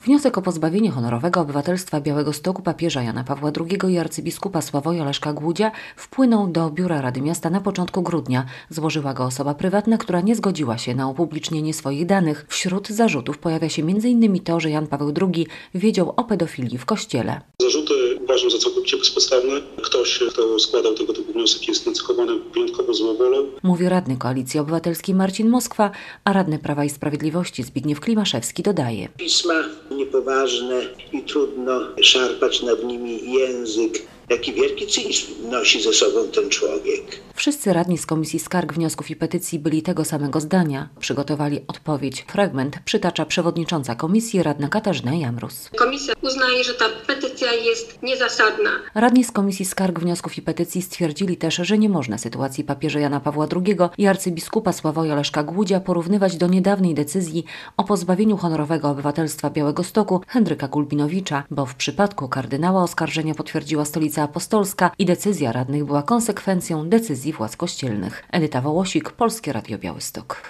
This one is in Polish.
Wniosek o pozbawienie honorowego obywatelstwa Białegostoku papieża Jana Pawła II i arcybiskupa Sławoja Leszka Głódzia wpłynął do Biura Rady Miasta na początku grudnia. Złożyła go osoba prywatna, która nie zgodziła się na upublicznienie swoich danych. Wśród zarzutów pojawia się m.in. to, że Jan Paweł II wiedział o pedofilii w kościele. Zarzuty uważam za całkowicie bezpodstawne. Ktoś, kto składał tego typu wniosek, jest nacechowany wyjątkowo złą wolą. Mówi radny Koalicji Obywatelskiej Marcin Moskwa, a radny Prawa i Sprawiedliwości Zbigniew Klimaszewski dodaje. Pisma niepoważne i trudno szarpać nad nimi język. Jaki wielki cynizm nosi ze sobą ten człowiek. Wszyscy radni z Komisji Skarg, Wniosków i Petycji byli tego samego zdania. Przygotowali odpowiedź. Fragment przytacza przewodnicząca komisji, radna Katarzyna Jamrus. Komisja uznaje, że ta petycja jest niezasadna. Radni z Komisji Skarg, Wniosków i Petycji stwierdzili też, że nie można sytuacji papieża Jana Pawła II i arcybiskupa Sławoja Leszka Głódzia porównywać do niedawnej decyzji o pozbawieniu honorowego obywatelstwa Białegostoku Henryka Gulbinowicza, bo w przypadku kardynała oskarżenia potwierdziła Stolica Apostolska i decyzja radnych była konsekwencją decyzji władz kościelnych. Edyta Wołosik, Polskie Radio Białystok.